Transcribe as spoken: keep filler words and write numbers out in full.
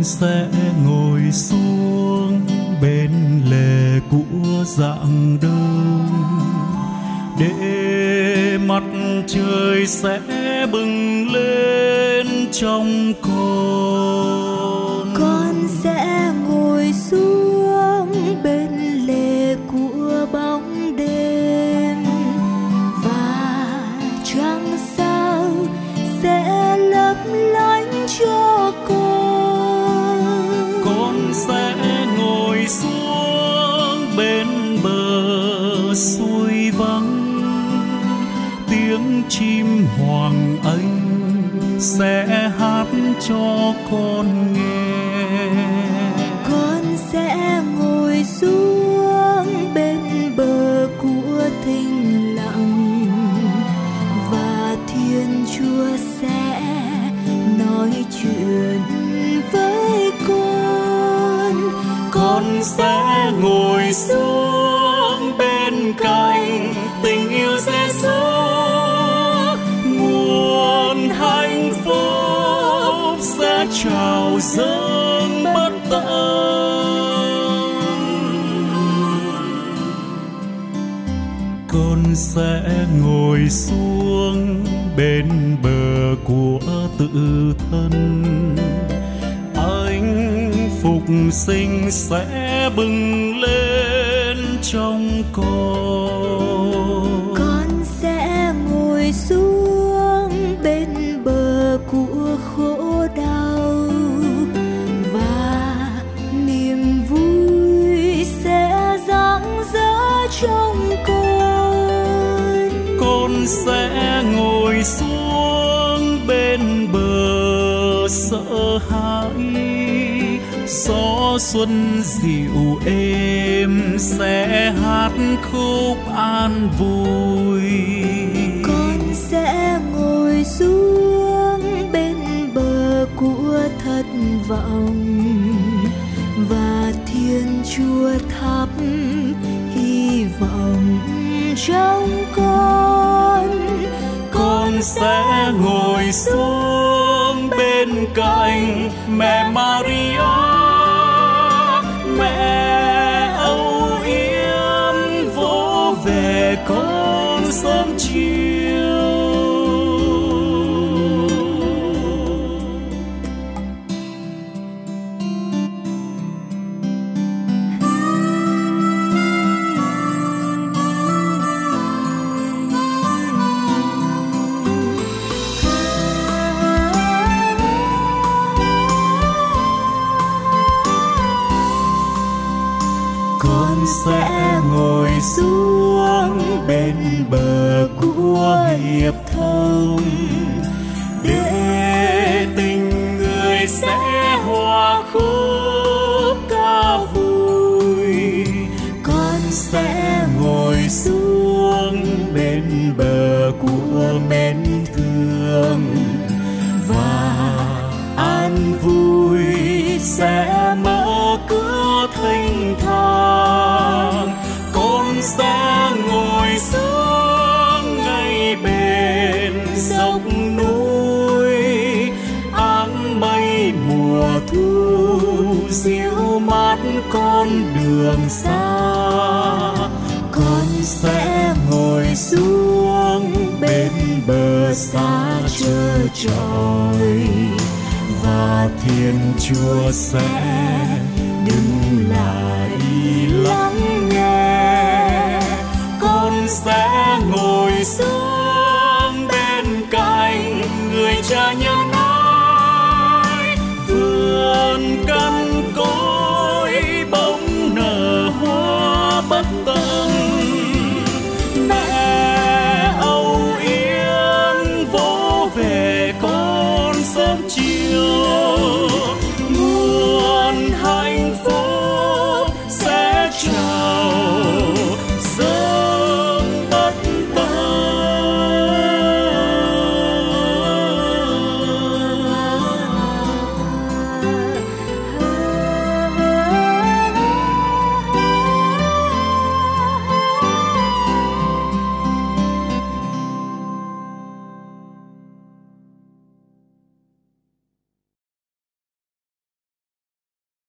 sẽ ngồi xuống bên lề của giảng đông, để mặt trời sẽ bừng lên trong con. Con sẽ ngồi xuống bên lề của bóng đêm, và trăng sao sẽ lấp lánh cho con. Con sẽ ngồi xuống bên bờ suối vắng, tiếng chim hoàng anh sẽ hát cho con nghe. Con sẽ ngồi xuống bên bờ của thinh lặng, và Thiên Chúa sẽ nói chuyện với con. Con sẽ ngồi xuống bên cạnh tình yêu Giêsu, nguồn hạnh phúc sẽ trào dâng bất tận. Con sẽ ngồi xuống bên bờ của tự thân, hạnh phục sinh sẽ bừng lên trong con. Con sẽ ngồi xuống bên bờ của khổ đau, và niềm vui sẽ rạng rỡ trong con. Con sẽ ngồi xuống bên bờ sợ hãi, gió xuân dịu êm sẽ hát khúc an vui. Con sẽ ngồi xuống bên bờ của thất vọng, và Thiên Chúa thắp hy vọng trong con. Con sẽ ngồi xuống bên cạnh mẹ Maria, mẹ âu yếm vỗ về con sớm chiều. Con sẽ ngồi xuống bên bờ của hiệp thông, để tình người sẽ hòa khúc ca vui. Con sẽ ngồi xuống bên bờ của mến thương, và an vui sẽ mở cửa thênh thang. Con sẽ ngồi xuống ngay bên dốc núi, áng mây mùa thu dịu mát con đường xa. Con sẽ ngồi xuống bên bờ xa trơ trọi, và Thiên Chúa sẽ đứng lại lắng nghe. Con sẽ ngồi xuống bên cạnh người cha nhân